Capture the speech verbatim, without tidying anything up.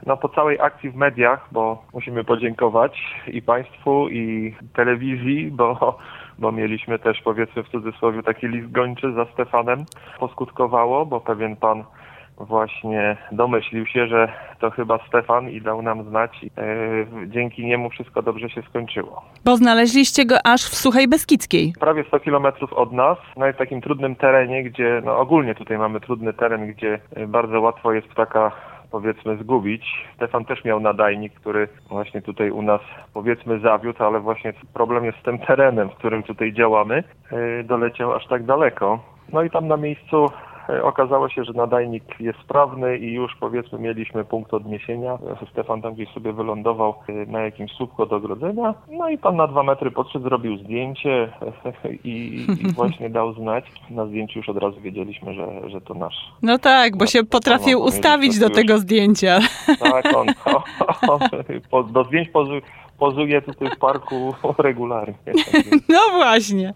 no, po całej akcji w mediach, bo musimy podziękować i państwu, i telewizji, bo, bo mieliśmy też, powiedzmy w cudzysłowie, taki list gończy za Stefanem. Poskutkowało, bo pewien pan właśnie domyślił się, że to chyba Stefan i dał nam znać. Yy, dzięki niemu wszystko dobrze się skończyło. Bo znaleźliście go aż w Suchej Beskidzkiej. Prawie sto kilometrów od nas, no w takim trudnym terenie, gdzie, no ogólnie tutaj mamy trudny teren, gdzie bardzo łatwo jest ptaka, powiedzmy, zgubić. Stefan też miał nadajnik, który właśnie tutaj u nas, powiedzmy, zawiódł, ale właśnie problem jest z tym terenem, w którym tutaj działamy. Yy, doleciał aż tak daleko. No i tam na miejscu okazało się, że nadajnik jest sprawny i już, powiedzmy, mieliśmy punkt odniesienia. Stefan tam gdzieś sobie wylądował na jakimś słupku do ogrodzenia. No i pan na dwa metry podszedł, zrobił zdjęcie i, i właśnie dał znać. Na zdjęciu już od razu wiedzieliśmy, że, że to nasz. No tak, bo się potrafił no, ustawić do tego już zdjęcia. Tak, on, on, on do zdjęć pozu, pozuje tutaj w parku regularnie. No właśnie.